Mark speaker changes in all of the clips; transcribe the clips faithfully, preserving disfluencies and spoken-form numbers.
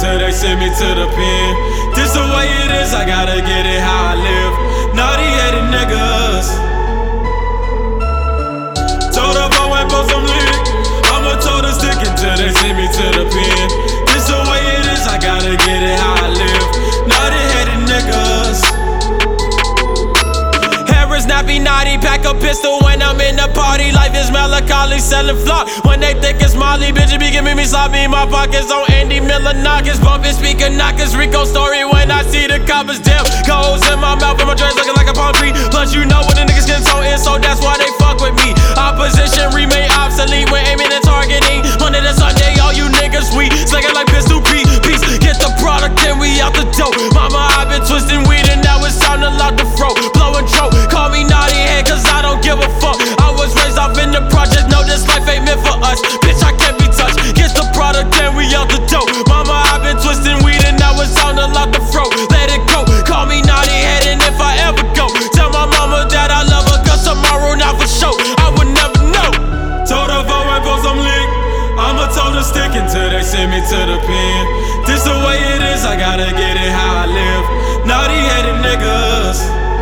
Speaker 1: till they send me to the pen. This the way it is, I gotta get it how I live. Naughty-headed niggas. Told up I went for some lick. I'ma told her stick until they send me to the pen. This the way it is, I gotta get it how I live. Naughty-headed niggas.
Speaker 2: Snappy naughty, pack a pistol when I'm in the party. Life is melancholy, selling flock when they think it's Molly. Bitches be giving me sloppy, my pockets on Andy Miller knockers. Bumping speaker knockers, Rico story when I see the coppers. Damn, goes in my mouth and my dreads looking like a palm tree. Plus you know when the niggas get so in, so that's why they fuck with me. Opposition remain obsolete when aiming and targeting. Monday to Sunday, all you niggas weak, slinging like pistol P. Peace, get the product and we out the dope. Mama, I've been twisting weed and now it's time to lock the throat. Blowing choke, call me naughty head cause I don't give a fuck. I was raised off in the project, no this life ain't meant for us. Bitch, I can't be touched, get the product and we out the dope. Mama, I've been twisting weed and now it's time to lock the throat. Let it go, call me naughty head and if I ever go, tell my mama that I love her cause tomorrow not for sure, I would never know.
Speaker 1: Told her if I went for some lick, I'ma told her stick until they send me to the pen. This the way it is, I gotta get it how I live. Naughty-headed niggas.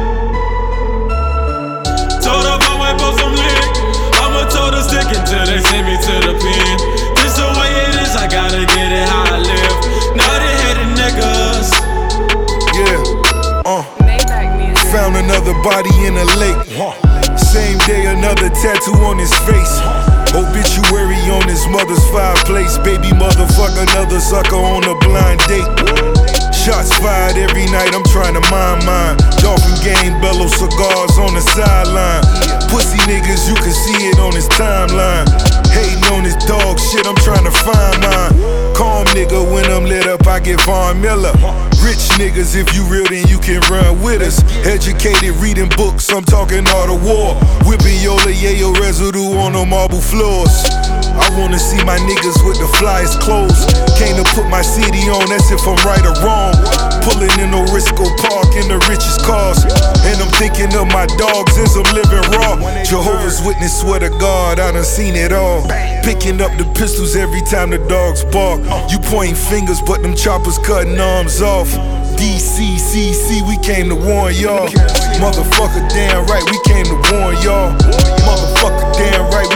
Speaker 1: Told her if I went for some lick, I'ma told her stick until they send me to the pen. This the way it is, I gotta get it how I live. Naughty-headed niggas.
Speaker 3: Yeah, uh found another body in a lake. Same day, another tattoo on his face. Obituary on his mother's fireplace. Baby motherfucker, another sucker on a blind date. Shots fired every night, I'm trying to mind mine. Dolphin game, bellow cigars on the sideline. Pussy niggas, you can see it on his timeline. Hating on his dog shit, I'm trying to find mine. Calm nigga, when I'm lit up, I get Von Miller. Rich niggas, if you real, then you can run with us. Educated, reading books, I'm talking Art of War. Whipping Yola Yayo residue on the marble floors. I wanna see my niggas with the flyest clothes. Came to put my C D on, that's if I'm right or wrong. Pulling in Orisco Park in the richest cars. And I'm thinking of my dogs as I'm living raw. Jehovah's Witness, swear to God, I done seen it all. Picking up the pistols every time the dogs bark. You pointing fingers, but them choppers cutting arms off. D C C C, we came to warn y'all. Motherfucker, damn right, we came to warn y'all. Motherfucker, damn right, we